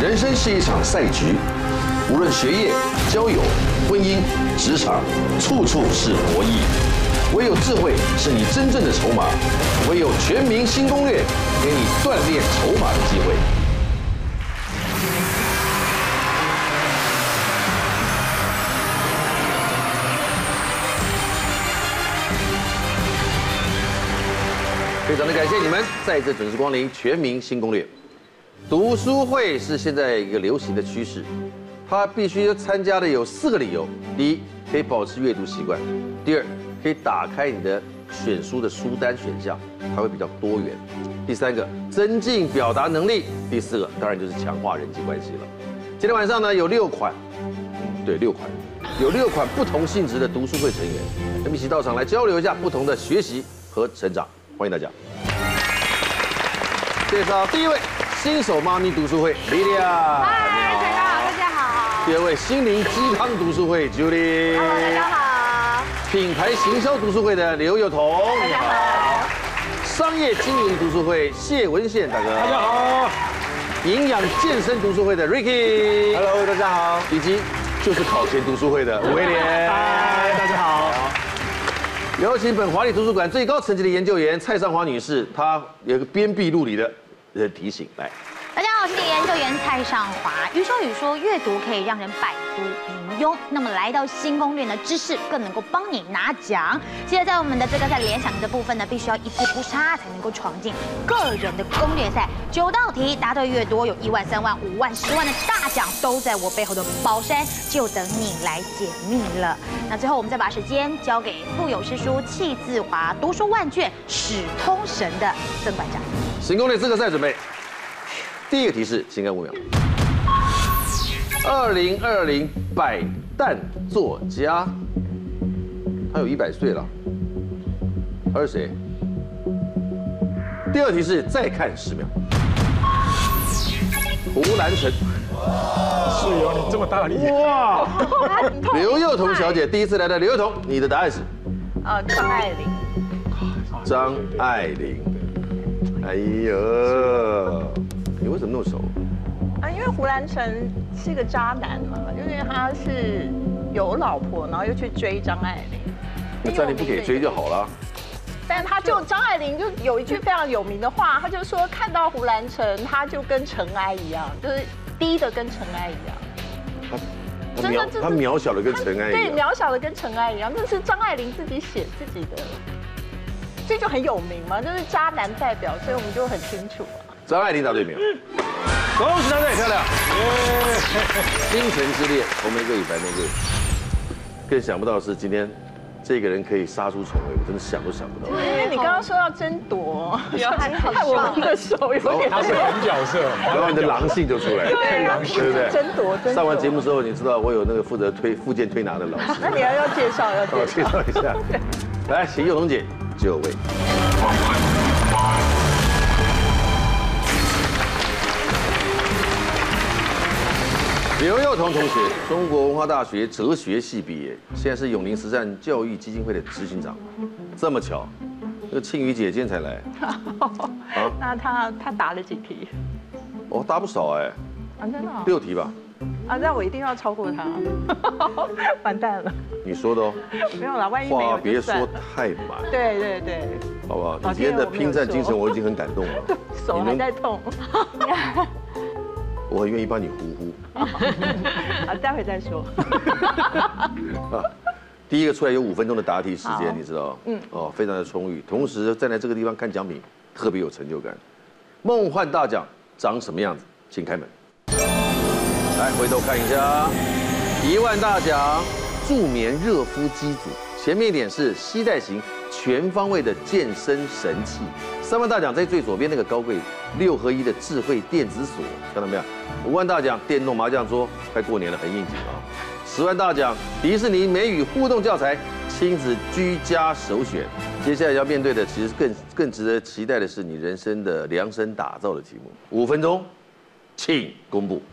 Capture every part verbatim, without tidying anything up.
人生是一场赛局，无论学业、交友、婚姻、职场，处处是博弈。唯有智慧是你真正的筹码，唯有全民新攻略，给你锻炼筹码的机会。非常的感谢你们再次准时光临《全民新攻略》。读书会是现在一个流行的趋势，它必须参加的有四个理由：第一，可以保持阅读习惯；第二，可以打开你的选书的书单选项，它会比较多元；第三个，增进表达能力；第四个，当然就是强化人际关系了。今天晚上呢，有六款，对，六款，有六款不同性质的读书会成员，我们一起到场来交流一下不同的学习和成长。欢迎大家。介绍第一位。新手妈咪读书会 Lilia， 嗨，大家好，大家好。 第二位心灵鸡汤读书会 Julie， Hello， 大家好。 品牌行销读书会的刘幼彤， 大家好。 商业经营读书会谢文宪大哥， 大家好。 营养健身读书会的 Ricky，Hello， 大家好。 以及就是考前读书会的威廉， 嗨，大家好。 有请本华丽图书馆最高层级的研究员蔡尚华女士，她有个鞭辟入里的。的提醒来， 大家好，我是研究员蔡尚华。余秋雨说，阅读可以让人百读不庸。那么来到新攻略呢，知识更能够帮你拿奖。记得在我们的这个在联想的部分呢，必须要一字不差才能够闯进个人的攻略赛。九道题答对越多，有一万、三万、五万、十万的大奖都在我背后的宝山，就等你来解密了。那最后我们再把时间交给富有诗书气自华，读书万卷始通神的曾馆长。 新攻略资格赛准备，第一个提示，请看五秒。二零二零百诞作家，他有一百岁了，他是谁？第二题是再看十秒。胡兰成， 是有你这么大的力气哇！刘幼彤小姐第一次来的刘幼彤，你的答案是？ 呃，张爱玲。 张爱玲。哎呦，你为什么那么熟？ 啊，因为胡兰成是个渣男嘛，因为他是有老婆，然后又去追张爱玲。 那张爱玲不给追就好了。 但他就张爱玲就有一句非常有名的话，他就说看到胡兰成，他就跟尘埃一样，就是低的跟尘埃一样。 他他渺他渺小的跟尘埃一样。 对，渺小的跟尘埃一样，这是张爱玲自己写自己的。这就很有名嘛，就是渣男代表，所以我们就很清楚啊。 张爱玲答对没有？恭喜答对，漂亮！星辰之恋，红玫瑰与白玫瑰。更想不到的是，今天这个人可以杀出重围，我真的想都想不到。 因为你刚刚说要争夺，害我们的手有点。 他是狠角色， 然后你的狼性就出来了， 对啊， 对不对？ 争夺，争夺。 上完节目之后，你知道我有那个负责推附件推拿的老师。 那你要要介绍，要介绍一下。来，请幼彤姐。就位。刘幼彤同学，中国文化大学哲学系毕业，现在是永宁慈善教育基金会的执行长。这么巧，那个庆瑜姐今天才来。 啊？那他他答了几题？ 哦，答不少哎。 啊，真的？ 六题吧。 啊，那我一定要超过他，完蛋了。 你说的哦。 没有啦，万一没有话别说太满。 对对对。 好不好？你今天的拼战精神我已经很感动了。 手还在痛。 我很愿意帮你呼呼。 啊，待会再说。 第一个出来有五分钟的答题时间，你知道？嗯。哦，非常的充裕，同时站在这个地方看奖品，特别有成就感。梦幻大奖长什么样子？请开门。来，回头看一下，一万大奖助眠热敷机组，前面一点是携带型全方位的健身神器。三万大奖在最左边那个高贵六合一的智慧电子锁，看到没有？五万大奖电动麻将桌，快过年了，很应景啊。十万大奖迪士尼美语互动教材，亲子居家首选。接下来要面对的，其实更更值得期待的是你人生的量身打造的题目。五分钟，请公布。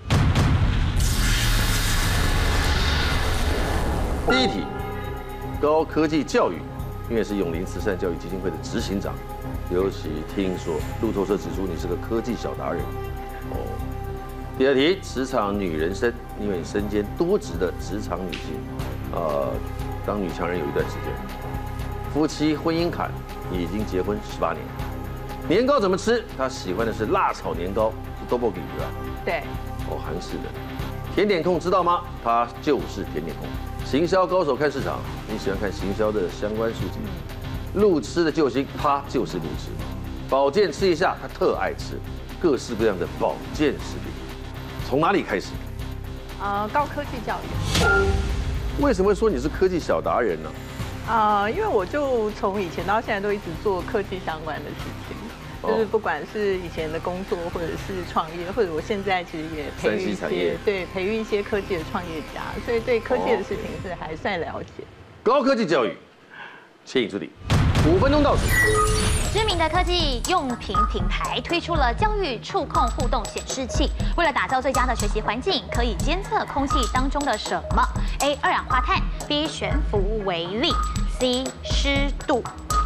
第一题，高科技教育，因为是永林慈善教育基金会的执行长，尤其听说路透社指出你是个科技小达人，哦。 第二题，职场女人生，因为你身兼多职的职场女性，呃，当女强人有一段时间，夫妻婚姻坎，你已经结婚十八年，年糕怎么吃？她喜欢的是辣炒年糕，是 double 底的， 对， 哦，韩式的。甜点控知道吗？他就是甜点控。行销高手看市场，你喜欢看行销的相关书籍。路痴的救星，他就是路痴。保健吃一下，他特爱吃各式各样的保健食品。从哪里开始？ 呃，高科技教育。 为什么会说你是科技小达人呢？ 啊、呃，因为我就从以前到现在都一直做科技相关的事情。就是不管是以前的工作，或者是创业，或者我现在其实也培育一些，对，培育一些科技的创业家，所以对科技的事情是还算了解。 高科技教育，请助理，五分钟倒数。 知名的科技用品品牌推出了教育触控互动显示器，为了打造最佳的学习环境，可以监测空气当中的什么 ？A. 二氧化碳 ，B. 悬浮微粒 ，C. 湿度。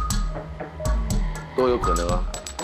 都有可能啊。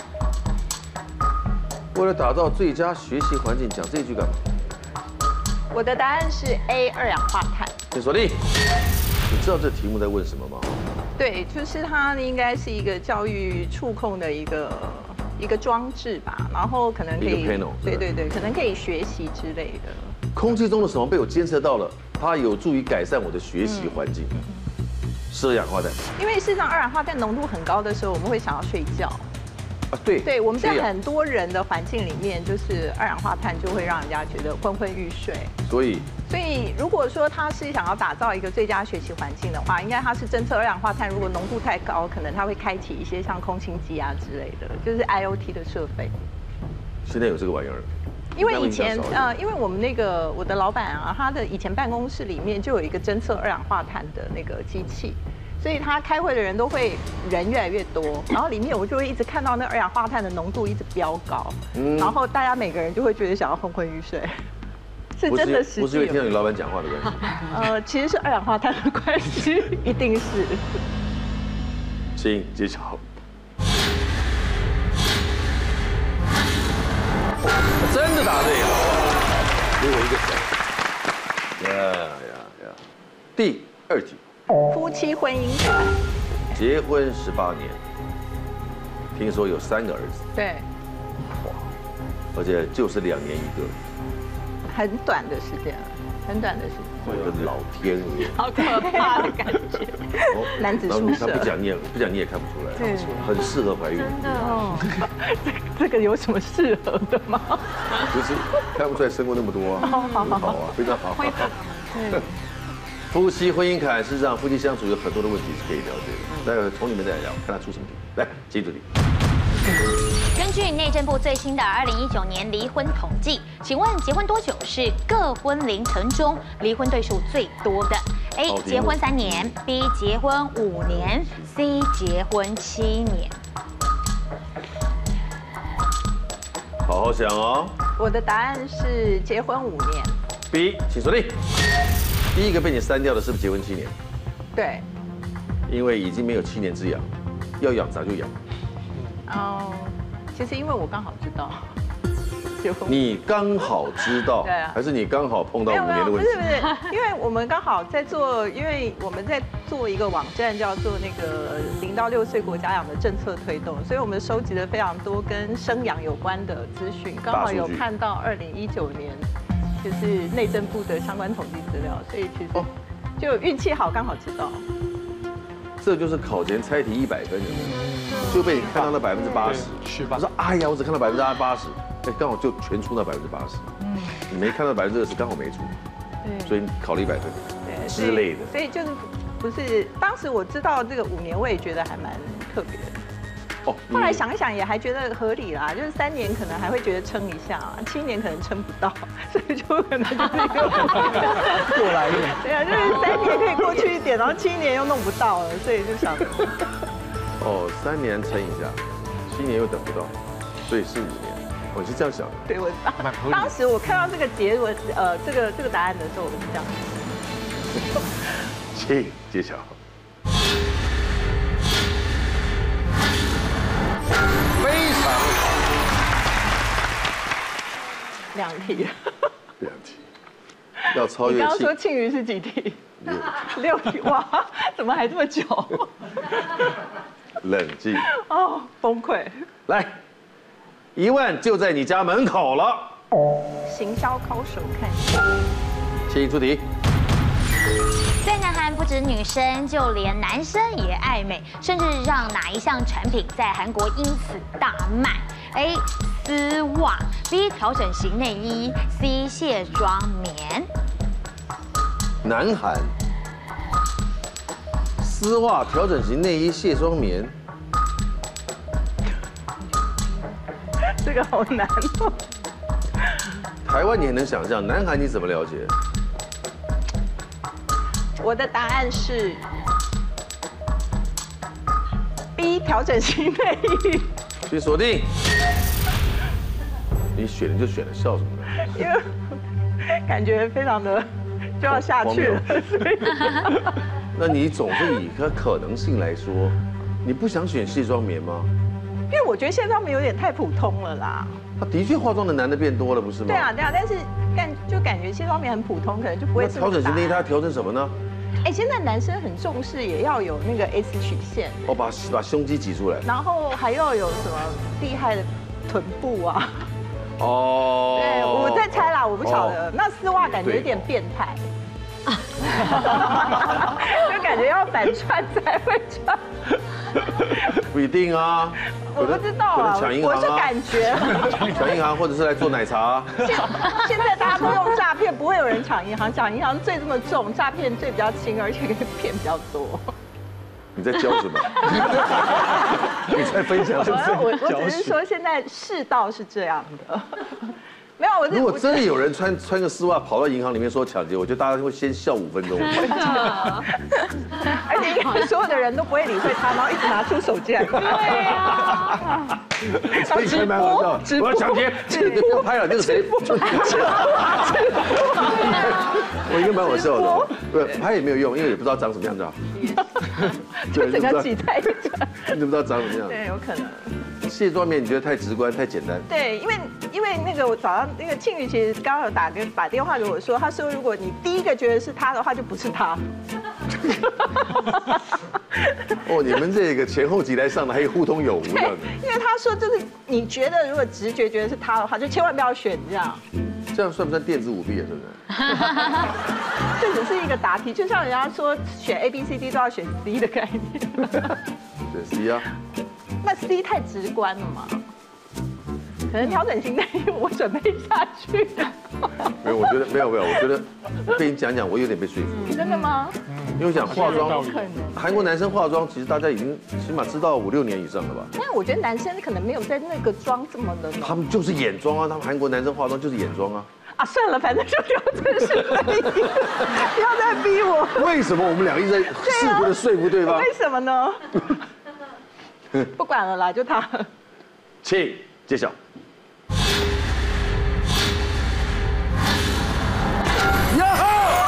为了打造最佳学习环境，讲这句干嘛？ 我的答案是 A 二氧化碳。 请锁定。你知道这题目在问什么吗？ 对，就是它应该是一个教育触控的一个一个装置吧，然后可能可以，对对对，可能可以学习之类的。 空气中的什么被我监测到了？它有助于改善我的学习环境。是二氧化碳。因为事实上，二氧化碳浓度很高的时候，我们会想要睡觉。啊，对，对，我们在很多人的环境里面，就是二氧化碳就会让人家觉得昏昏欲睡。所以，所以如果说他是想要打造一个最佳学习环境的话，应该他是侦测二氧化碳，如果浓度太高，可能他会开启一些像空清机啊之类的，就是 I O T 的设备。现在有这个玩意儿。因为以前呃，因为我们那个我的老板啊，他的以前办公室里面就有一个侦测二氧化碳的那个机器。所以他开会的人都会人越来越多，然后里面我就会一直看到那二氧化碳的浓度一直飙高，嗯、然后大家每个人就会觉得想要昏昏欲睡，是真的实际。不是因为听到你老板讲话的关系。呃，其实是二氧化碳的关系，一定是。请揭晓。真的答对了，给我一个奖。呀呀呀！第二题。夫妻婚姻坎，结婚十八年，听说有三个儿子。对，哇，而且就是两年一个，很短的时间了，很短的时间。我的老天爷，好可怕的感觉。男子宿舍，他不讲你也不讲你也看不出来，对，很适合怀孕。真的哦，这个有什么适合的吗？不是看不出来生过那么多啊，好好好啊，非常好。对。夫妻婚姻坎，事实上夫妻相处有很多的问题是可以了解的。待会从你们再来聊，看他出什么题。来，请助理。根据内政部最新的二零一九年离婚统计，请问结婚多久是各婚龄层中离婚对数最多的 ？A. 结婚三年 ，B. 结婚五年 ，C. 结婚七年。好好想哦。我的答案是结婚五年。B， 请锁定。第一个被你删掉的是不是结婚七年？对，因为已经没有七年之痒，要养咋就养。哦，其实因为我刚好知道结婚。你刚好知道，对啊，还是你刚好碰到五年的问题？不是不是，因为我们刚好在做，因为我们在做一个网站叫做那个零到六岁国家养的政策推动，所以我们收集了非常多跟生养有关的资讯，刚好有看到二零一九年。就是内政部的相关统计资料，所以其实就运气好，刚好知道。这就是考前猜题一百分，有没有？就被你看到那百分之八十。是吧？我说哎呀，我只看到百分之八十，哎，刚好就全出那百分之八十。嗯。你没看到百分之二十，刚好没出。对。所以考了一百分。对。之类的。所以就是不是当时我知道这个五年，我也觉得还蛮特别的。哦，后来想一想也还觉得合理啦，就是三年可能还会觉得撑一下，七年可能撑不到，所以就可能就是一个过来人。对啊，就是三年可以过去一点，然后七年又弄不到了，所以就想。哦，三年撑一下，七年又等不到，所以是五年。我是这样想的。对，我当时我看到这个结论，呃，这个这个答案的时候，我是这样。请揭晓。非常好。 两题。 两题。要超越。 你刚刚说庆余是几题？ 六题。 六题，哇，怎么还这么久？ 冷静。 哦，崩溃。 来，一万就在你家门口了。 行销高手看一下。 请出题。 在南韩，不止女生，就连男生也爱美，甚至让哪一项产品在韩国因此大卖 ？A. 丝袜 ，B. 调整型内衣 ，C. 卸妆棉。 南韩丝袜、调整型内衣、卸妆棉， 这个好难哦。 台湾你很能想象，南韩你怎么了解？ 我的答案是 B 调整型内衣。 请锁定。你选了就选了，笑什么呢？ 因为感觉非常的就要下去了。 那你总是以个可能性来说，你不想选卸妆棉吗？ 因为我觉得卸妆棉有点太普通了啦。 他的确化妆的男的变多了，不是吗？ 对啊，对啊，但是感就感觉卸妆棉很普通，可能就不会。 那调整型内衣它要调整什么呢？ 哎，现在男生很重视，也要有那个 S 曲线。 哦，把把胸肌挤出来。 然后还要有什么厉害的臀部啊？ 哦。 对，我在猜啦，我不晓得。那丝袜感觉有点变态。就感觉要反串才会穿。 不一定啊。 我不知道啊，我是感觉。 抢银行或者是来做奶茶。 现现在大家都用诈骗，不会有人抢银行，抢银行罪这么重，诈骗罪比较轻，而且可以骗比较多。 你在教什么？你在分享什么？ 我我只是说现在世道是这样的。没有，我如果真的有人穿穿个丝袜跑到银行里面说抢劫，我觉得大家会先笑五分钟。 而且因为所有的人都不会理会他，然后一直拿出手机来。对啊。 直播，直播，我要抢劫，不要拍了，那个谁？我应该蛮好笑的，不拍也没有用，因为也不知道长什么样子啊。 就整个挤在一起， 你都不知道长什么样。 对，有可能。 卸妆棉你觉得太直观太简单？ 对，因为因为那个我早上那个庆余其实刚刚有打个打电话给我说，他说如果你第一个觉得是他的话，就不是他。 哦，你们这个前后集来上的还有互通有无的。 因为他说就是你觉得如果直觉觉得是他的话，就千万不要选这样。 这样算不算电子舞弊啊？是不是？ 这只是一个答题，就像人家说选 A B C D 都要选 C 的概念。 选 C 啊。 那 C 太直观了嘛？可能调整型内衣我准备下去。 没有，我觉得没有没有，我觉得被你讲讲，我有点被说服。 真的吗？ 因为我想化妆， 可能韩国男生化妆，其实大家已经起码知道五六年以上了吧？ 但我觉得男生可能没有在那个妆这么的。 他们就是眼妆啊，他们韩国男生化妆就是眼妆啊。 啊，算了，反正就调整型内衣，不要再逼我。 为什么我们俩一直在试图的说服对方？ 为什么呢？不管了啦，就他。 请揭晓。呀吼！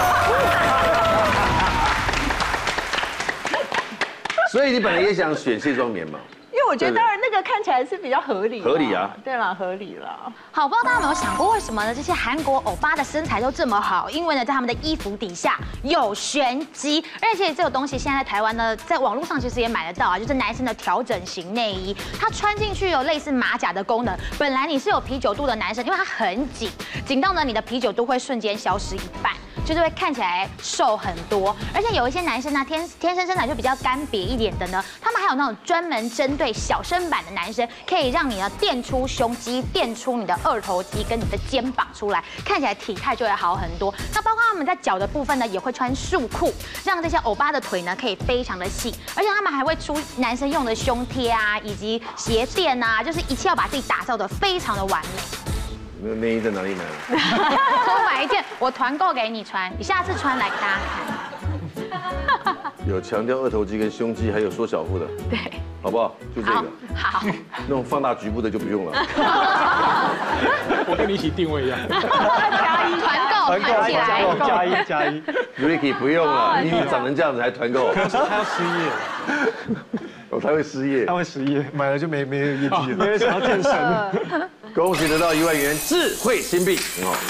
所以你本来也想选卸妆棉嘛？ 因为我觉得当然那个看起来是比较合理。 合理啊。 对啦，合理啦。 好，不知道大家有没有想过，为什么呢？这些韩国欧巴的身材都这么好？因为呢，在他们的衣服底下有玄机，而且其实这个东西现在在台湾呢，在网络上其实也买得到啊，就是男生的调整型内衣，它穿进去有类似马甲的功能。本来你是有啤酒肚的男生，因为它很紧，紧到呢你的啤酒肚会瞬间消失一半。就是会看起来瘦很多，而且有一些男生呢，天天生身材就比较干瘪一点的呢，他们还有那种专门针对小身板的男生，可以让你呢垫出胸肌，垫出你的二头肌跟你的肩膀出来，看起来体态就会好很多。那包括他们在脚的部分呢，也会穿束裤，让这些欧巴的腿呢可以非常的细，而且他们还会出男生用的胸贴啊，以及鞋垫啊，就是一切要把自己打造的非常的完美。 那个内衣在哪里买？ 我买一件，我团购给你穿，你下次穿来给大家看。有强调二头肌跟胸肌，还有缩小腹的， 对， 好不好？就这个。 好。 那种放大局部的就不用了。 我跟你一起定位一样。 加一团购，团起来。 加一加一。 Ricky 不用了，你长成这样子还团购？ 他要失业了。 我他会失业， 他会失业， 买了就没没有业绩了， 没人想要健身。 恭喜得到一万元智慧新币，很好。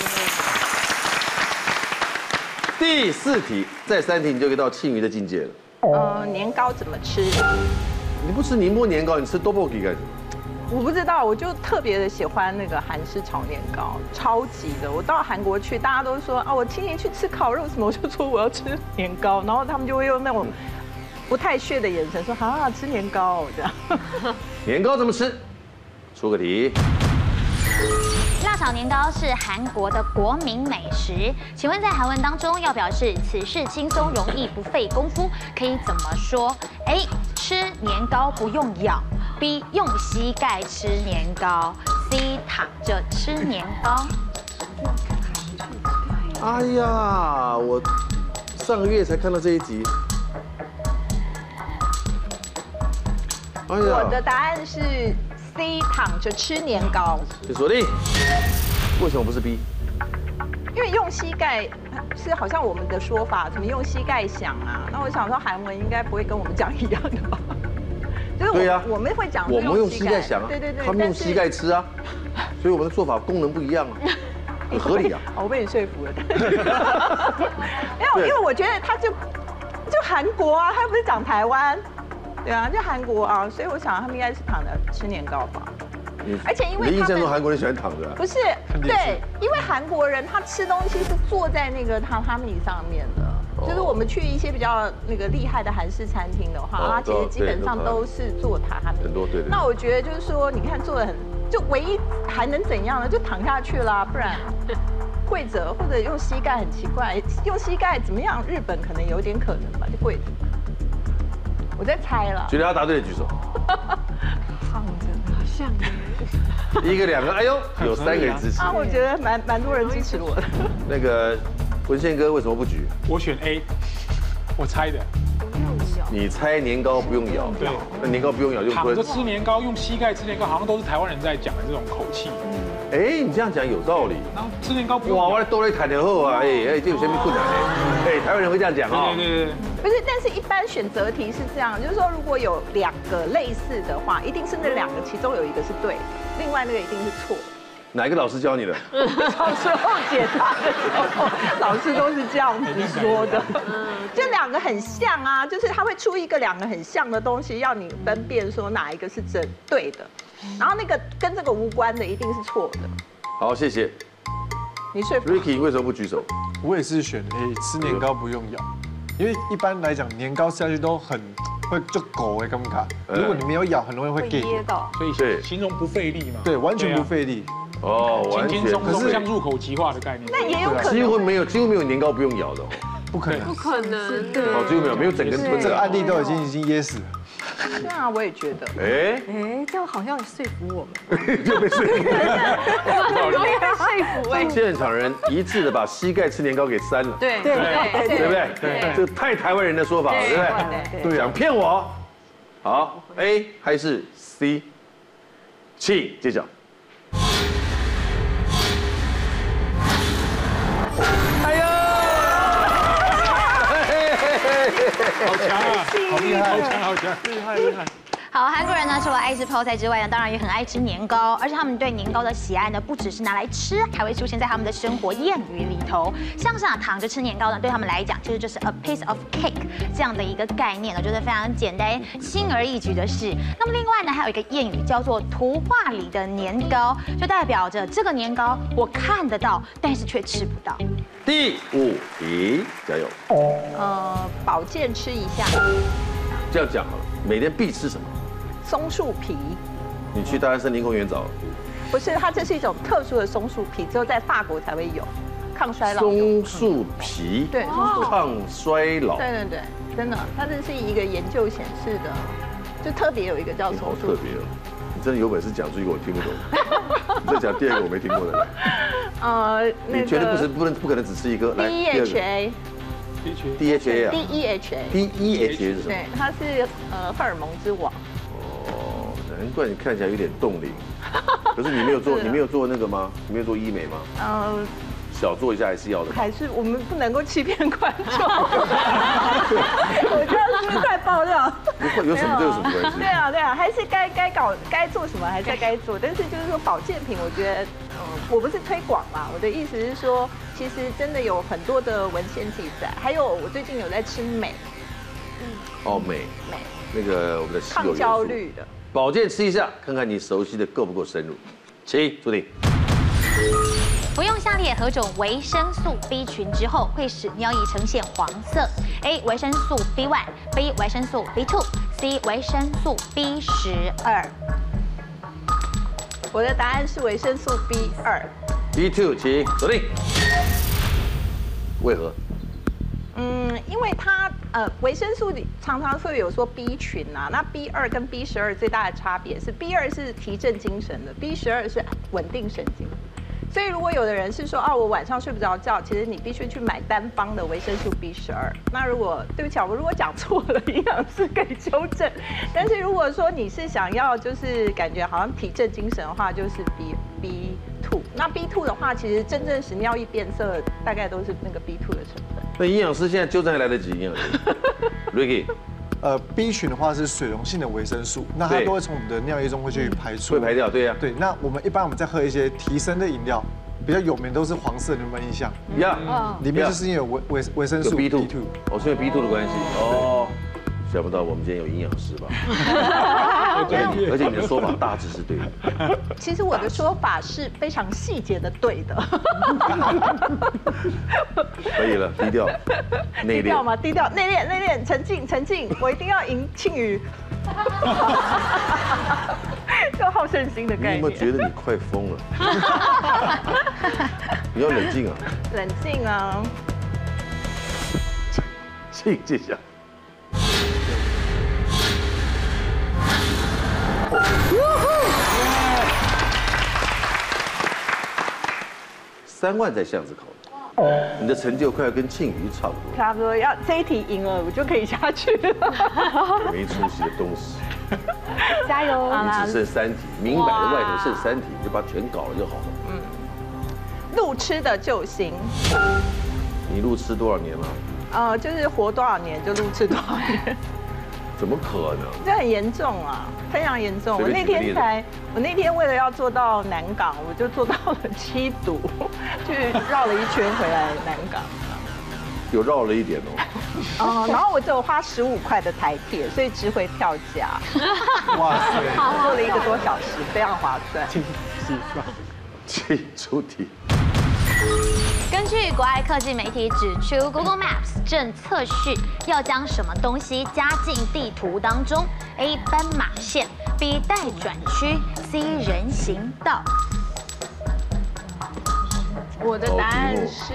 第四题，再三题你就可以到庆余的境界了。 呃，年糕怎么吃？ 你不吃宁波年糕，你吃 tteokbokki 干什么？ 我不知道，我就特别的喜欢那个韩式炒年糕，超级的。我到韩国去，大家都说啊，我请你去吃烤肉什么，我就说我要吃年糕，然后他们就会用那种不太屑的眼神说啊，吃年糕这样。 年糕怎么吃？出个题。 辣炒年糕是韩国的国民美食，请问在韩文当中要表示此事轻松容易不费功夫，可以怎么说 ？A. 吃年糕不用咬 ；B. 用膝盖吃年糕 ；C. 躺着吃年糕。 哎呀，我上个月才看到这一集。哎呀， 我的答案是 C. 躺着吃年糕。 请锁定。为什么不是 B？ 因为用膝盖是好像我们的说法，怎么用膝盖想啊？那我想说韩文应该不会跟我们讲一样的吧？就是对呀， 我们会讲， 我们用膝盖想啊， 对对对， 他们用膝盖吃啊，所以我们的做法功能不一样啊，很合理啊。 我被你说服了。没有，因为我觉得他就就韩国啊，他不是讲台湾，对啊，就韩国啊，所以我想他们应该是躺着吃年糕吧。而且因为你印象中韩国人喜欢躺着， 不是对，因为韩国人他吃东西是坐在那个榻榻米上面的，就是我们去一些比较那个厉害的韩式餐厅的话，它其实基本上都是坐榻榻米。 很多对对。 那我觉得就是说，你看坐的很，就唯一还能怎样呢？就躺下去啦，不然跪着或者用膝盖很奇怪，用膝盖怎么样？日本可能有点可能吧，就跪着。我在猜了。 觉得他答对的举手。 躺着，好像。 一个两个，哎呦，有三个人支持啊！我觉得蛮蛮多人支持我的。 那个文宪哥为什么不举？ 我选 A， 我猜的。 你猜年糕不用咬？ 对， 那年糕不用咬就躺着吃年糕，用膝盖吃年糕，好像都是台湾人在讲的这种口气。 哎，你这样讲有道理。 然后吃年糕不用哇，我多来谈年后啊，哎哎，这有什么困难呢？哎，台湾人会这样讲啊？ 对对对。 不是，但是一般选择题是这样，就是说如果有两个类似的话，一定是那两个其中有一个是对的，另外那个一定是错。 哪个老师教你的？ 小时候解答的时候，老师都是这样子说的。这两个很像啊，就是他会出一个两个很像的东西，要你分辨说哪一个是真对的，然后那个跟这个无关的一定是错的。 好，谢谢。 你说服 Ricky 为什么不举手？ 我也是选 A， 吃年糕不用咬，因为一般来讲年糕吃下去都很会就狗会尴尬，如果你没有咬，很容易会噎到， 所以形容不费力嘛。 对，完全不费力。 哦，完全。 轻轻松松，像入口即化的概念。 那也有可能。 几乎没有，几乎没有年糕不用咬的哦。 不可能， 不可能，对。 哦，几乎没有，没有整根吞。 这个案例都已经已经噎死了。 对啊，我也觉得。 哎哎，这样好像说服我们。 就被说服了。 被说服哎。 现场人一致的把膝盖吃年糕给删了。 对对对对不对？对，这太台湾人的说法了，对不对？对，想骗我。好 ，A 还是 C？ 请揭晓。哎呦！ 好强啊！好厉害！好强，好强！ 厉害厉害！ 好，韩国人呢，除了爱吃泡菜之外呢，当然也很爱吃年糕，而且他们对年糕的喜爱呢，不只是拿来吃，还会出现在他们的生活谚语里头。像是啊，躺着吃年糕呢，对他们来讲，其实就是 a piece of cake 这样的一个概念呢，就是非常简单、轻而易举的事。那么另外呢，还有一个谚语叫做“图画里的年糕”，就代表着这个年糕我看得到，但是却吃不到。 第五题，加油！ 呃，保健吃一下。 这样讲好了，每天必吃什么？ 松树皮。 你去大安森林公园找。 不是，它这是一种特殊的松树皮，只有在法国才会有，抗衰老。 松树皮。 对，松树抗衰老。 对对对，真的，它这是一个研究显示的，就特别有一个叫松树。 好特别哦！你真的有本事讲出一个我听不懂。你再讲第二个我没听过的。 呃，那个。 你绝对不是不能不可能只吃一个。来， D H A。 D H A 啊 ？D E H A。 D E H A 是什么？ 对，它是呃荷尔蒙之王。 哦，难怪你看起来有点冻龄。可是你没有做，你没有做那个吗？你没有做医美吗？ 呃， 小做一下还是要的。 还是我们不能够欺骗观众。我这样是不是太爆料？ 不会，有什么就有什么关系。 对啊，对啊，还是该该搞该做什么还是该做。但是就是说保健品，我觉得，嗯，我不是推广嘛，我的意思是说，其实真的有很多的文献记载。还有我最近有在吃镁。 哦，镁。 镁。 那个我们的稀有抗焦虑的。 保健吃一下，看看你熟悉的够不够深入。起，注定。 服用下列何种维生素 B 群之后会使尿液呈现黄色 ？A. 维生素 B 一 B. 维生素 B 二 C. 维生素 B 十二。 我的答案是维生素 B 二。 B 二，请锁定。为何？ 嗯，因为它呃维生素里常常会有说 B 群啊，那 B 二跟 B 十二最大的差别是 B 二是提振精神的 ，B 十二是稳定神经。所以如果有的人是说啊，我晚上睡不着觉，其实你必须去买单方的维生素 B 十二。那如果对不起啊，我如果讲错了，营养师可以纠正。但是如果说你是想要就是感觉好像提振精神的话，就是 B B 二。那 B 二的话，其实真正使尿液变色大概都是那个 B 二的成分。 那营养师现在纠正还来得及，营养师 Ricky。 呃 ，B 群的话是水溶性的维生素，那它都会从我们的尿液中会去排出， 会排掉，对呀。 对，那我们一般我们在喝一些提神的饮料，比较有名都是黄色，你有没有印象？ 呀， 里面就是因为有维维维生素 B 二， B 哦，是因为 B 二的关系哦。想不到我们今天有营养师吧？而且你的说法大致是对的。 其实我的说法是非常细节的对的。 可以了，低调，内敛低调吗？低调，内敛，内敛，沉静，沉静。我一定要赢庆余。就好胜心的概念。 你有没有觉得你快疯了？你要冷静啊！ 冷静啊！ 请接下。三万在巷子口，你的成就快要跟庆余差不多。 差不多，要这一题赢了，我就可以下去了。 没出息的东西， 加油！ 你只剩三题，明摆着外头剩三题，你就把它全搞了就好了。 嗯，路痴的救星。 你路痴多少年了？ 呃，就是活多少年就路痴多少年。 怎么可能？ 这很严重啊，非常严重。我那天才，我那天为了要做到南港，我就做到了七堵，去绕了一圈回来南港。 有绕了一点哦。 哦，然后我只有花十五块的台铁，所以值回票价。 哇塞！ 做了一个多小时，非常划算。 计算。 请出题。 根据国外科技媒体指出 ，Google Maps 正测试要将什么东西加进地图当中 ？A. 斑马线 ，B. 待转区 ，C. 人行道。 我的答案是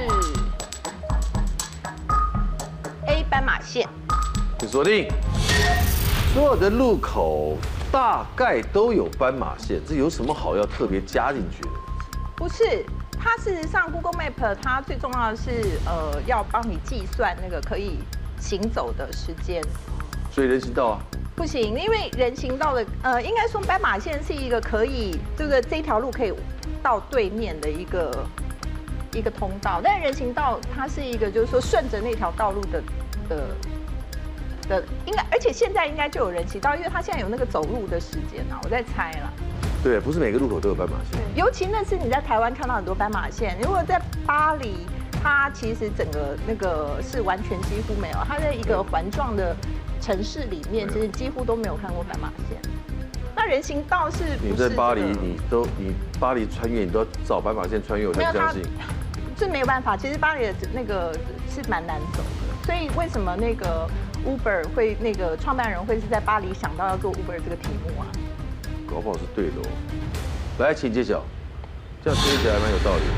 A. 斑马线。 请锁定。所有的路口大概都有斑马线，这有什么好要特别加进去的？ 不是。它事实上 ，Google Map 它最重要的是，呃，要帮你计算那个可以行走的时间。 所以人行道啊？ 不行，因为人行道的，呃，应该说斑马线是一个可以，这个这条路可以到对面的一个一个通道，但是人行道它是一个，就是说顺着那条道路的的的，应该，而且现在应该就有人行道，因为它现在有那个走路的时间啊，我在猜啦。 对，不是每个路口都有斑马线。 尤其那次你在台湾看到很多斑马线，如果在巴黎，它其实整个那个是完全几乎没有。它在一个环状的城市里面，其实几乎都没有看过斑马线。那人行道是你在巴黎，你都你巴黎穿越，你都要找斑马线穿越，我才不相信。 这没有办法，其实巴黎的那个是蛮难走的。所以为什么那个 Uber 会那个创办人会是在巴黎想到要做 Uber 这个题目啊？ 搞不好是对的哦。来，请揭晓，这样听起来蛮有道理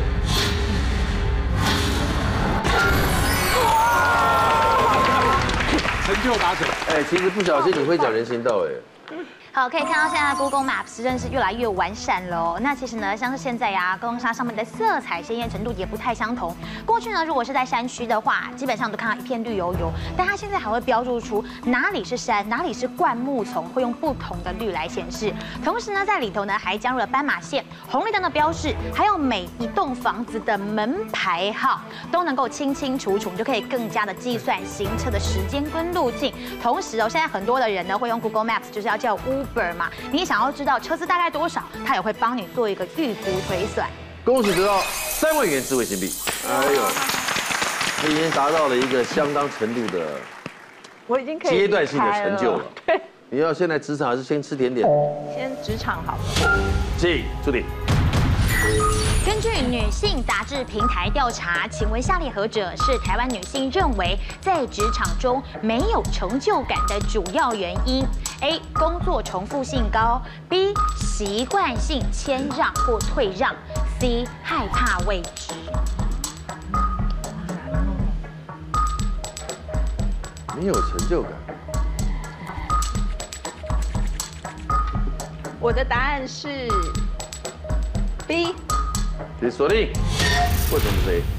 的。 成就达成。 哎，其实不小心你会讲人行道哎。 好，可以看到现在的 Google Maps 真的是越来越完善了哦。那其实呢，像是现在呀、啊，高沙上面的色彩鲜艳程度也不太相同。过去呢，如果是在山区的话，基本上都看到一片绿油油，但它现在还会标注出哪里是山，哪里是灌木丛，会用不同的绿来显示。同时呢，在里头呢还加入了斑马线、红绿灯的标示，还有每一栋房子的门牌号都能够清清楚楚，你就可以更加的计算行车的时间跟路径。同时哦，现在很多的人呢会用 Google Maps， 就是要叫 Uber 嘛，你也想要知道车资大概多少，它也会帮你做一个预估推算。 恭喜得到三万元智慧新币，哎呦，你已经达到了一个相当程度的， 我已经可以阶段性的成就了。 对， 你要现在职场还是先吃甜点？ 先职场好了。 请注定。 根据女性杂志平台调查，请问下列何者是台湾女性认为在职场中没有成就感的主要原因 ？A. 工作重复性高 ；B. 习惯性谦让或退让 ；C. 害怕未知。 没有成就感。 我的答案是 B。 你锁定，为什么是 A？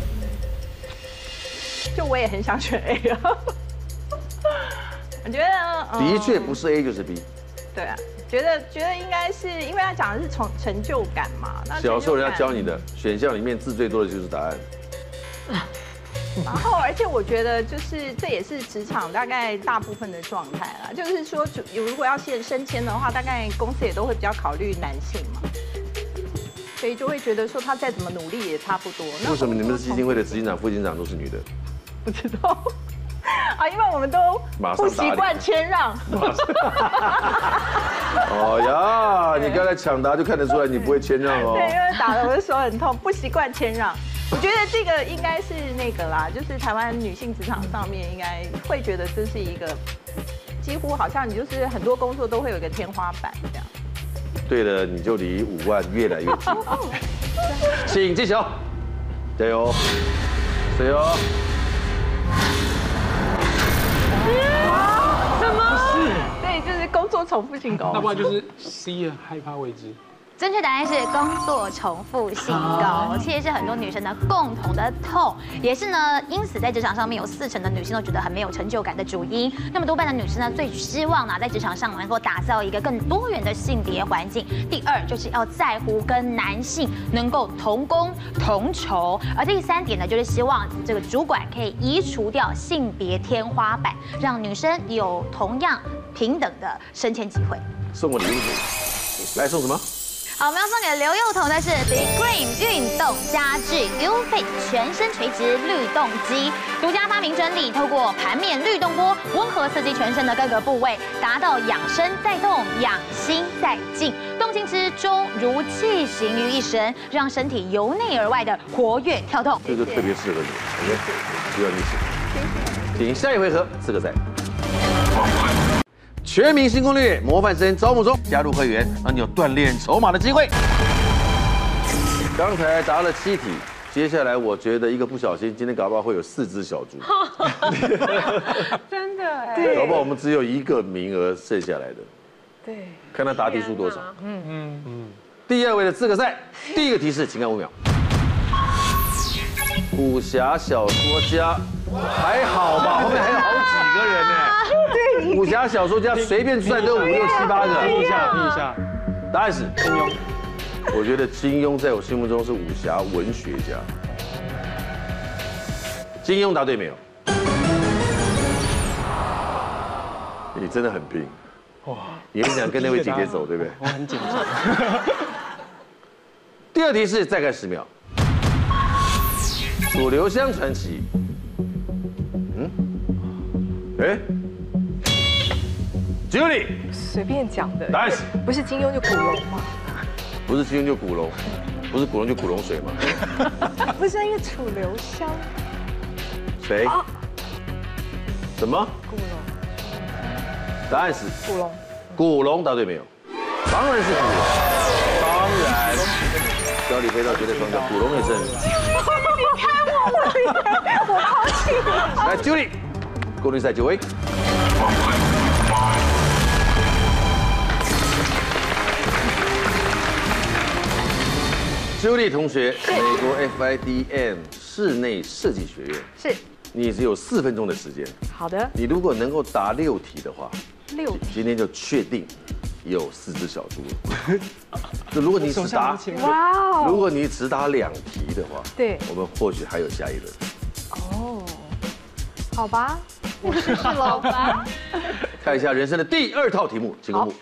就我也很想选 A 啊。我觉得、嗯、 的确不是 A 就是 B。 对啊，觉得觉得应该是因为他讲的是成成就感嘛。那小时候人家教你的选项里面字最多的就是答案。 然后，而且我觉得就是这也是职场大概大部分的状态啦，就是说如果要现升迁的话，大概公司也都会比较考虑男性嘛。所以就会觉得说他再怎么努力也差不多。 为什么你们基金会的执行长、副执行长都是女的？ 不知道啊，因为我们都不习惯谦让。 哦呀，你刚才抢答就看得出来你不会谦让哦。 对，因为打的我的手很痛，不习惯谦让。我觉得这个应该是那个啦，就是台湾女性职场上面应该会觉得这是一个几乎好像你就是很多工作都会有一个天花板这样。 对了，你就离五万越来越近。请揭晓，加油，加油！ 什么？不是，对，就是工作重复性高。 那不然就是 C 啊，害怕未知。 正确答案是工作重复性高，其实是很多女生的共同的痛，也是呢，因此在职场上面有四成的女性都觉得很没有成就感的主因。那么多半的女生呢，最希望呢在职场上能够打造一个更多元的性别环境。第二就是要在乎跟男性能够同工同酬，而第三点呢，就是希望这个主管可以移除掉性别天花板，让女生有同样平等的升迁机会。 送我礼物，来送什么？ 好，我们要送给刘幼彤的是 Big Green 运动家具 U-Fit 全身垂直律动机，独家发明整理，透过盘面律动波，温和刺激全身的各个部位，达到养生在动，养心在静，动静之中如气行于一身，让身体由内而外的活跃跳动。 这个特别适合你，需要你请。请下一回合资格赛。全民新攻略模范生招募中，加入会员让你有锻炼筹码的机会。刚才答了七题，接下来我觉得一个不小心，今天搞不好会有四只小猪。 真的哎， 对，搞不好我们只有一个名额剩下来的。 对， 看他答题数多少。嗯嗯嗯。第二位的资格赛，第一个提示，请看五秒。武侠小说家，还好吧？后面还有好几个人呢。武侠小说家随便算都五六七八个。 听一下，听一下。 答案是金庸。我觉得金庸在我心目中是武侠文学家。金庸答对没有？你真的很拼。哇！你很想跟那位姐姐走，对不对？ 我很紧张。 第二题是再看十秒。楚留香传奇。嗯？哎？ Julie， 随便讲的。 答案是不是金庸就古龙吗？ 不是金庸就古龙，不是古龙就古龙水吗？ 不是因为楚留香。 谁？什么？ 古龙。 答案是古龙。 古龙答对没有？当然是古龙。当然。小李飞刀绝对双脚，古龙也是很。 你看我，我抛弃了。 来 ，Julie， 公路赛九位。 修丽同学，美国 F I D M 室内设计学院， 是。 你只有四分钟的时间。 好的。 你如果能够答六题的话， 六题， 今天就确定有四只小猪了。就如果你只答， 哇哦， 如果你只答两题的话， 对， 我们或许还有下一轮。 哦，好吧，我试试喽。吧。 看一下人生的第二套题目，请公布。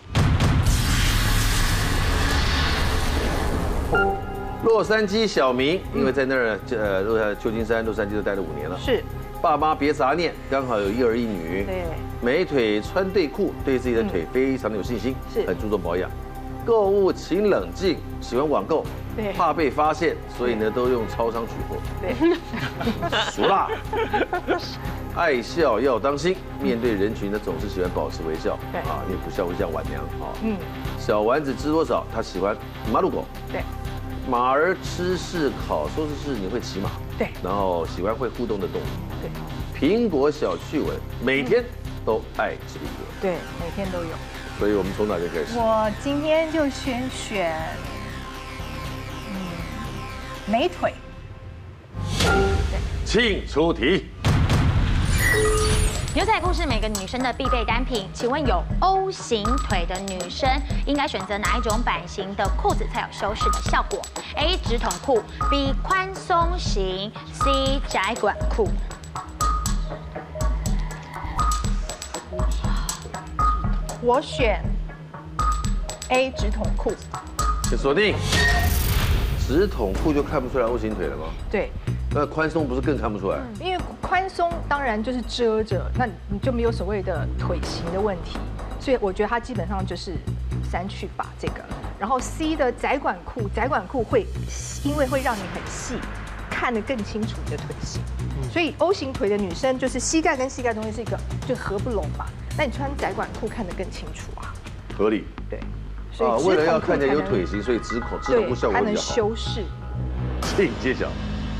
洛杉矶小明，因为在那儿，呃，洛杉旧金山、洛杉矶都待了五年了。 是。 爸妈别杂念，刚好有一儿一女。 对。 美腿穿对裤，对自己的腿非常的有信心， 是很注重保养。购物请冷静，喜欢网购， 对， 怕被发现，所以呢都用超商取货。 对。 熟啦。爱笑要当心，面对人群呢总是喜欢保持微笑。 对。 啊，因为不笑会像晚娘啊。 嗯。 小丸子知多少？他喜欢马路狗。 对。 马儿吃是烤，说是是你会骑马。 对。 然后喜欢会互动的动物。 对。 苹果小趣闻，每天都爱吃苹果。 对，每天都有。 所以我们从哪边开始？ 我今天就先选，嗯，美腿。 请出题。 牛仔裤是每个女生的必备单品，请问有 O 型腿的女生应该选择哪一种版型的裤子才有修饰的效果 ？A. 直筒裤 ，B. 宽松型 ，C. 窄管裤。 我选 A 直筒裤。 请锁定。直筒裤就看不出来 O 型腿了吗？ 对。 那宽松不是更看不出来？ 因为宽松当然就是遮着，那你就没有所谓的腿型的问题，所以我觉得它基本上就是删去吧这个。然后 C 的窄管裤，窄管裤会因为会让你很细，看得更清楚你的腿型。所以 O 型腿的女生就是膝盖跟膝盖中间是一个就合不拢嘛，那你穿窄管裤看得更清楚啊。 合理。 对。所以啊，为了要看起来有腿型，所以直孔直筒裤效果比较好。 还能修饰。 请揭晓。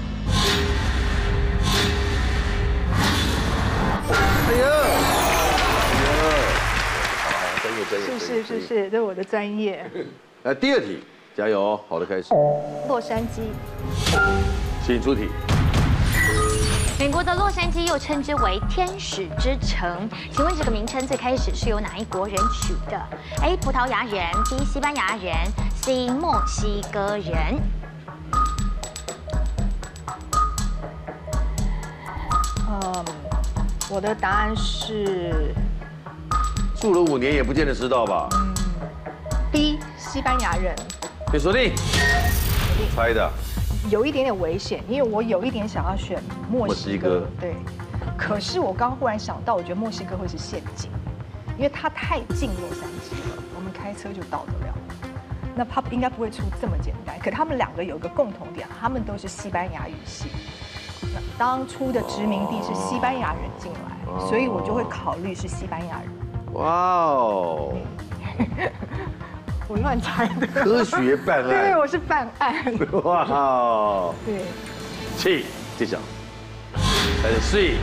哎呀，哎呀，好，专业专业。 是是是是，这是我的专业。 来第二题，加油，好的开始。 洛杉矶。 请出题。 美国的洛杉矶又称之为天使之城，请问这个名称最开始是由哪一国人取的 ？A. 葡萄牙人 ，B. 西班牙人 ，C. 墨西哥人。 嗯，我的答案是住了五年也不见得知道吧？ 嗯 B. 西班牙人。 请锁定。猜的。 有一点点危险，因为我有一点想要选墨西哥，对。可是我刚忽然想到，我觉得墨西哥会是陷阱，因为它太近洛杉矶了，我们开车就到得了。那它应该不会出这么简单。可他们两个有一个共同点，他们都是西班牙语系。那当初的殖民地是西班牙人进来，所以我就会考虑是西班牙人。 哇哦！ 我乱猜的。 科学办案。 对，我是办案。 哇哦！ 对。 请揭晓。开始睡。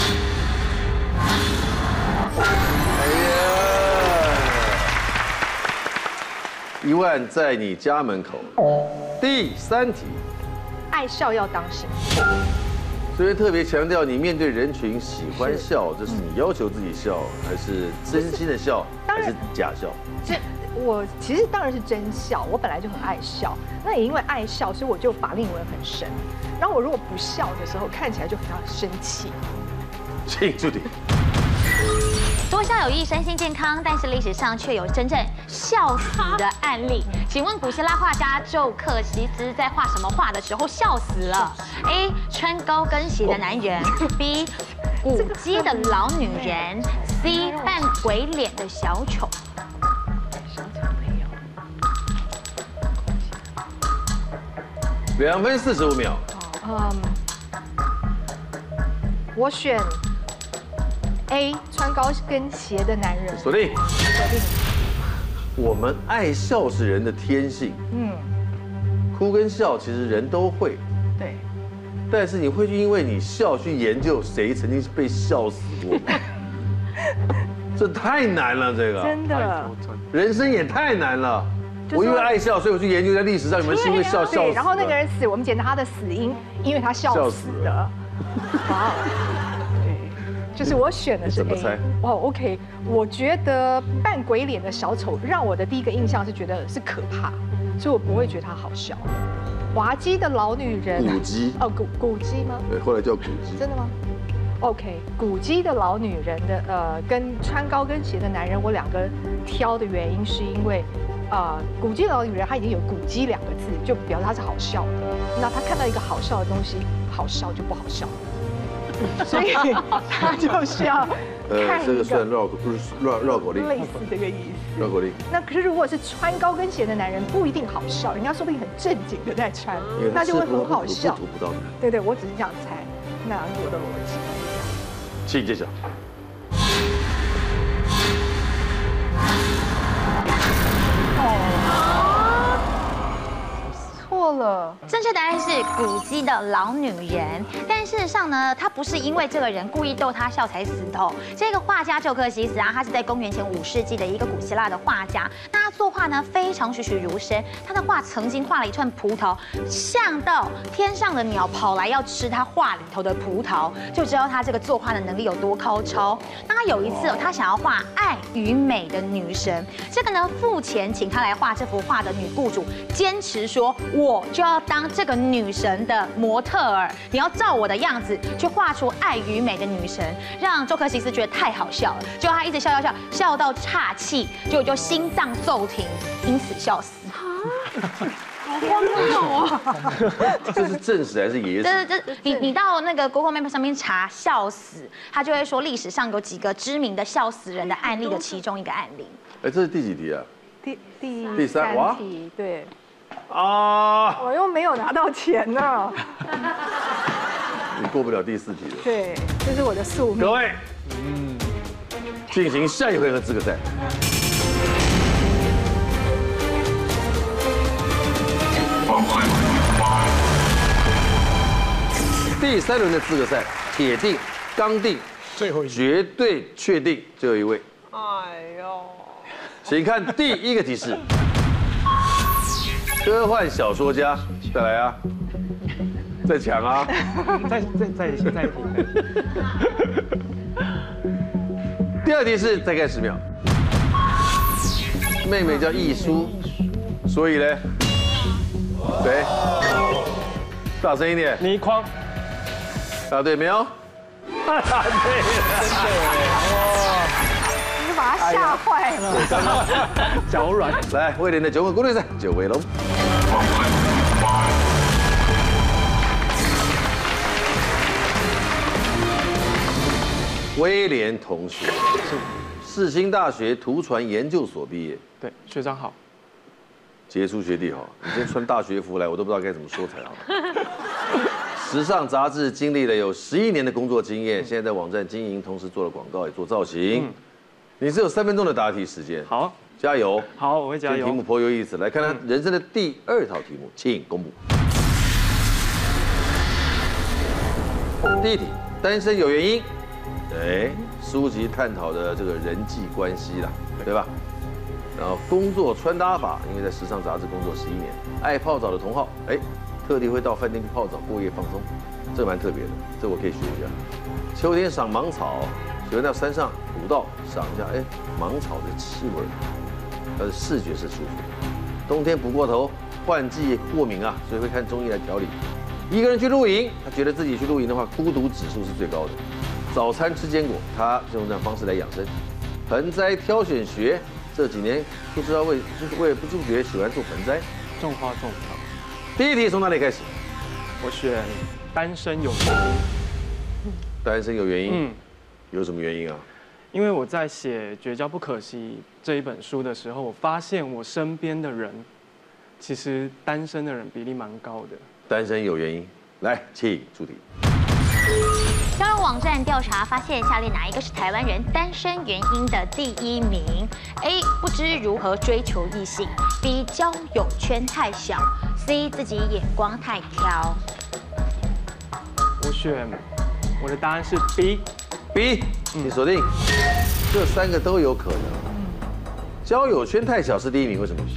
哎呀！一万在你家门口。第三题。 爱笑要当心。 所以特别强调，你面对人群喜欢笑，这是你要求自己笑，还是真心的笑，还是假笑？ 这。我其实当然是真笑，我本来就很爱笑。那也因为爱笑，所以我就法令纹很深。然后我如果不笑的时候，看起来就很像生气。 请注意。 多笑有益身心健康，但是历史上却有真正笑死的案例。请问古希腊画家宙克西兹在画什么画的时候笑死了 ？A. 穿高跟鞋的男人 ，B. 古鸡的老女人 ，C. 扮鬼脸的小丑。 两分四十五秒。 嗯，我选 A 穿高跟鞋的男人。 锁定。 锁定。 我们爱笑是人的天性。嗯。哭跟笑其实人都会。 对。 但是你会去因为你笑去研究谁曾经被笑死过吗？这太难了，这个。 真的。 人生也太难了。 我因为爱笑，所以我去研究在历史上有没有是因为笑笑死。 然后那个人死，我们检查他的死因，因为他笑死的。哇，对，就是我选的是 A。 怎么猜？ 哦 ，OK， 我觉得扮鬼脸的小丑让我的第一个印象是觉得是可怕，所以我不会觉得他好笑。滑稽的老女人， 古鸡哦，古古鸡吗？ 对，后来叫古鸡。 真的吗 ？OK， 古鸡的老女人的呃，跟穿高跟鞋的男人，我两个挑的原因是因为。啊，古鸡老女人她已经有“古鸡”两个字，就表示她是好笑的。那她看到一个好笑的东西，好笑就不好笑，所以她就需要看一个。呃， 这个算绕口，不是绕绕口令。 类似这个意思。 绕口令。 那可是如果是穿高跟鞋的男人，不一定好笑，人家说不定很正经的在穿，那就会很好笑。 不不到的。 对对，我只是这样猜，那是我的逻辑。 请揭晓。 错了， 正确答案是古鸡的老女人。但事实上呢，他不是因为这个人故意逗他笑才死的哦。这个画家宙克西斯啊，他是在公元前五世纪的一个古希腊的画家。那他作画呢非常栩栩如生，他的画曾经画了一串葡萄，像到天上的鸟跑来要吃他画里头的葡萄，就知道他这个作画的能力有多高超。那他有一次哦，他想要画爱与美的女神，这个呢付钱请他来画这幅画的女雇主坚持说，我就要当这个女神的模特儿，你要照我的样子去画出爱与美的女神，让宙克西斯觉得太好笑了，就他一直笑笑笑笑到岔气，结果就心脏骤停，因此笑死。 好荒谬啊！ 这是正史还是野史？ 这这你你到那个 Google Map 上面查笑死，他就会说历史上有几个知名的笑死人的案例的其中一个案例。 哎，这是第几题啊？ 第第第三哇题，对。 啊！ 我又没有拿到钱呢。 你过不了第四题了。 对，这是我的宿命。 各位，嗯，进行下一回合资格赛。第三轮的资格赛，铁定、刚定、 最后一绝对确定，最后一位。 哎呦， 请看第一个提示。科幻小说家，再来啊！再抢啊！ 再再再再再提。 第二题是再看十秒。妹妹叫易舒，所以呢，谁？大声一点。 倪匡。 答对没有？答对了。 你把他吓坏了。 脚软。 来，威廉的九个国内赛，九尾龙。威廉同学是世新大学图传研究所毕业。 对，学长好。 杰出学弟好，你今天穿大学服来，我都不知道该怎么说才好。时尚杂志经历了有十一年的工作经验，现在在网站经营，同时做了广告，也做造型。嗯、你只有三分钟的答题时间， 好， 加油！ 好，我会加油。 题目颇有意思，来看看人生的第二套题目，请公布。第一题，单身有原因。哎，书籍探讨的这个人际关系啦，对吧？然后工作穿搭法，因为在时尚杂志工作十一年，爱泡澡的同好，哎，特地会到饭店去泡澡过夜放松，这蛮特别的，这我可以学一下。秋天赏芒草，喜欢到山上古道赏一下，哎，芒草的气味，它的视觉是舒服的。冬天补过头，换季过敏啊，所以会看中医来调理。一个人去露营，他觉得自己去露营的话，孤独指数是最高的。早餐吃坚果，他就用这样方式来养生。盆栽挑选学，这几年不知道为就是为了不自觉喜欢做盆栽， 种花种草。 第一题从哪里开始？ 我选单身有原因。 单身有原因？嗯，有什么原因啊？ 因为我在写《绝交不可惜》这一本书的时候，我发现我身边的人，其实单身的人比例蛮高的。 单身有原因，来，请出题。 交友网站调查发现，下列哪一个是台湾人单身原因的第一名 ？A. 不知如何追求异性 ；B. 交友圈太小 ；C. 自己眼光太挑。 我选，我的答案是 B。 B， 你锁定。这三个都有可能。交友圈太小是第一名，为什么？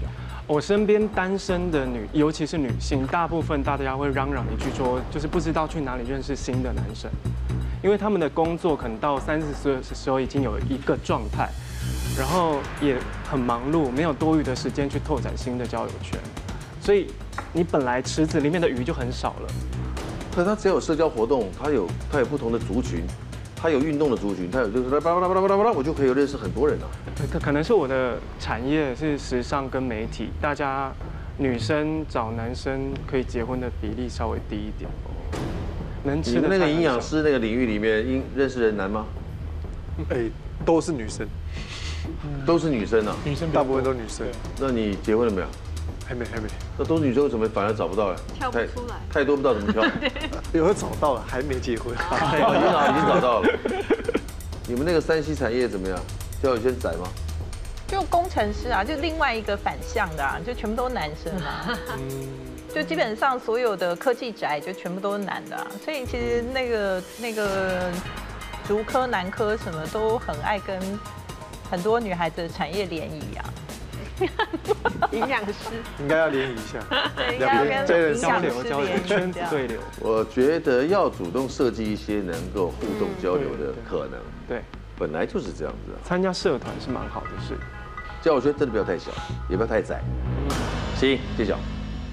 我身边单身的女，尤其是女性，大部分大家会嚷嚷一句说，就是不知道去哪里认识新的男生，因为他们的工作可能到三十岁的时候已经有一个状态，然后也很忙碌，没有多余的时间去拓展新的交友圈，所以你本来池子里面的鱼就很少了。 可是他只要有社交活动，他有他有不同的族群。他有运动的族群，他有就是巴拉巴拉巴拉巴拉巴拉，我就可以认识很多人了。 可可能是我的产业是时尚跟媒体，大家女生找男生可以结婚的比例稍微低一点。能吃的。你们那个营养师那个领域里面，应认识人难吗？ 哎，都是女生， 都是女生啊， 女生大部分都女生。 那你结婚了没有？ 还没，还没。 那都是女生，为什么反而找不到了？ 挑不出来， 太多不知道怎么挑。 有的找到了，还没结婚。 哦，已经找，已经找到了。你们那个山西产业怎么样？交友圈窄吗？ 就工程师啊，就另外一个反向的啊，就全部都是男生啊。就基本上所有的科技宅就全部都是男的啊，所以其实那个那个竹科、男科什么都很爱跟很多女孩子的产业联谊啊。营养师应该要联谊一下， 对，应该要跟交流交流，圈子对流。 我觉得要主动设计一些能够互动交流的可能， 对， 本来就是这样子。 参加社团是蛮好的事， 交友圈真的不要太小，也不要太窄。行，揭晓。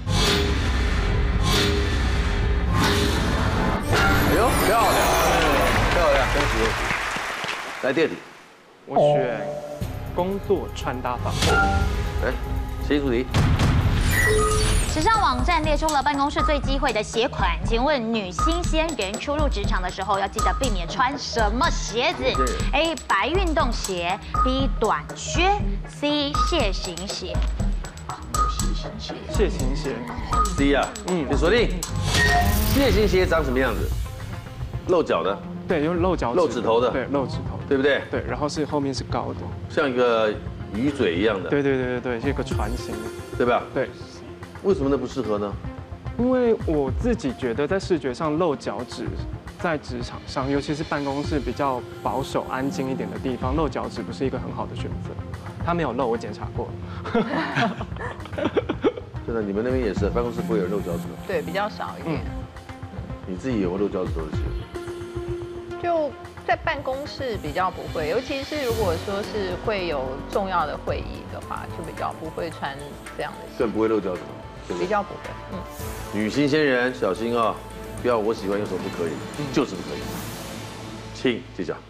哎呦，漂亮，漂亮，恭喜恭喜！来第二题， 我选工作穿搭法。 来，谁主题？ 时尚网站列出了办公室最忌讳的鞋款，请问女新鲜人初入职场的时候要记得避免穿什么鞋子 ？A. 白运动鞋 ，B. 短靴 ，C. 楔形鞋。 楔形鞋 ，C 啊，嗯，你锁定。楔形鞋长什么样子？露脚的。 对，有露脚、 露指头的。 对，露指头， 对不对？ 对，然后是后面是高的， 像一个鱼嘴一样的。 对对对对对，是一个船型的， 对吧？ 对。 为什么那不适合呢？ 因为我自己觉得在视觉上露脚趾，在职场上，尤其是办公室比较保守、安静一点的地方，露脚趾不是一个很好的选择。他没有露，我检查过了。 真的，你们那边也是，办公室不会有人露脚趾吗？ 对，比较少一点。 你自己有没有露脚趾头的鞋？ 就在办公室比较不会，尤其是如果说是会有重要的会议的话，就比较不会穿这样的鞋。 更不会露脚趾头， 比较不会。嗯。 女新鲜人小心啊，不要我喜欢有什么不可以，就是不可以。请揭晓。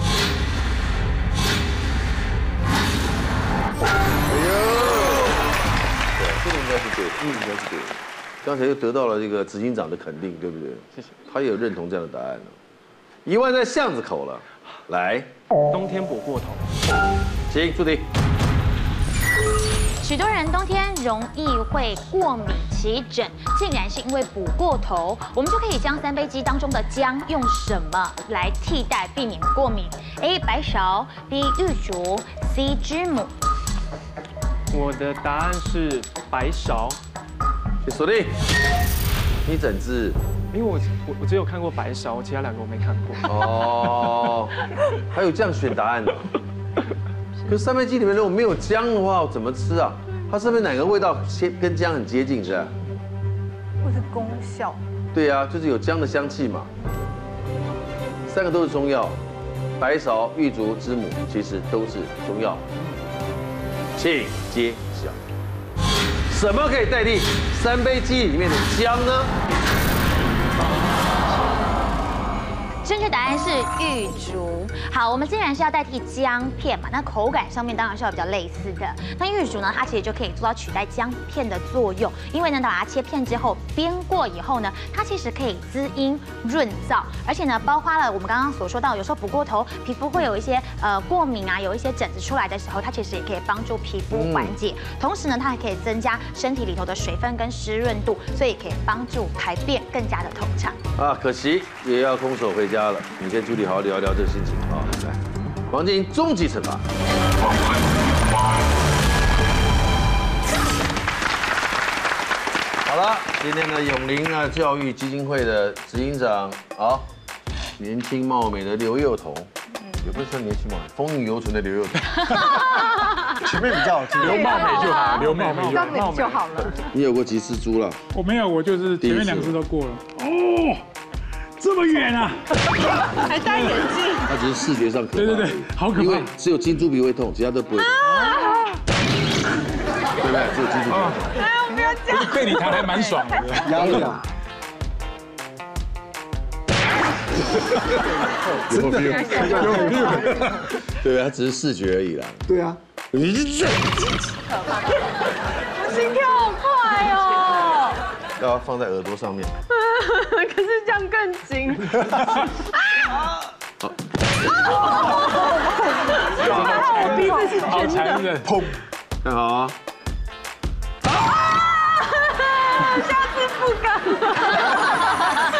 哎呦，对，这个应该是对的，嗯，应该是对的。刚才又得到了这个执行长的肯定，对不对？ 谢谢。 他也有认同这样的答案呢。一万在巷子口了，来， 冬天补过头， 请出题。 许多人冬天容易会过敏起疹，竟然是因为补过头。我们就可以将三杯鸡当中的姜用什么来替代，避免过敏 ？A. 白芍 B. 玉竹 C. 知母。 我的答案是白芍。 请锁定。你整只？ 因为我我我只有看过白芍，其他两个我没看过。 哦，还有这样选答案的。可是三杯鸡里面如果没有姜的话，我怎么吃啊？它上面哪个味道跟姜很接近是吧？ 或是功效？ 对呀、啊，就是有姜的香气嘛。三个都是中药，白芍、玉竹、知母其实都是中药。请揭晓。什么可以代替三杯鸡里面的姜呢？ 正确答案是玉竹。好，我们既然是要代替姜片嘛，那口感上面当然是要比较类似的。那玉竹呢，它其实就可以做到取代姜片的作用，因为呢，把它切片之后煸过以后呢，它其实可以滋阴润燥，而且呢，包括了我们刚刚所说到，有时候补过头，皮肤会有一些呃过敏啊，有一些疹子出来的时候，它其实也可以帮助皮肤缓解。同时呢，它还可以增加身体里头的水分跟湿润度，所以可以帮助排便更加的通畅。 啊，可惜也要空手回家了。你跟助理好好聊一聊这个心情啊。来，王建英终极惩罚。好了，今天的永龄啊教育基金会的执行长，好，年轻貌美的刘幼彤， 也不是说年轻嘛，风韵犹存的刘宥彤。 前面比较好听， 刘貌美就好，刘貌美当美就好了。 你有过几次猪了？ 我没有，我就是前面两次都过了。哦，这么远啊！ 还戴眼镜。 它只是视觉上可怕。 对对对，好可怕。 因为只有金猪鼻会痛，其他都不会痛。对不对？只有金猪鼻会痛。 哎，我不要这样。 被你弹还蛮爽的。 压力啊！ 真的，对啊，它只是视觉而已啦。 对啊， 你这我心跳好快哦。 要放在耳朵上面。 可是这样更紧。还好我鼻子是真的。 砰！看好啊！ 下次不敢了。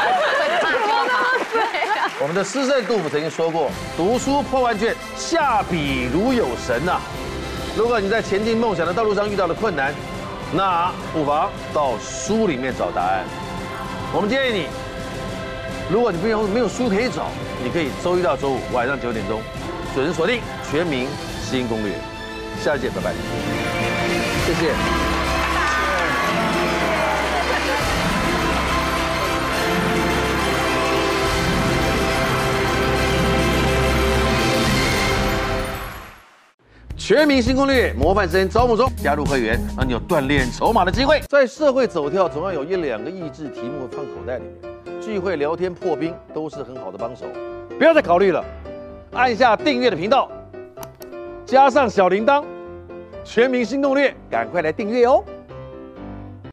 我们的诗圣杜甫曾经说过：“读书破万卷，下笔如有神”呐。如果你在前进梦想的道路上遇到了困难，那不妨到书里面找答案。我们建议你，如果你没有没有书可以找，你可以周一到周五晚上九点钟准时锁定《全民新攻略》。下次见，拜拜。谢谢。全民新攻略模范生招募中，加入会员让你有锻炼筹码的机会。在社会走跳，总要有一两个益智题目放口袋里面，聚会聊天破冰都是很好的帮手。不要再考虑了，按下订阅的频道，加上小铃铛，全民新攻略，赶快来订阅哦。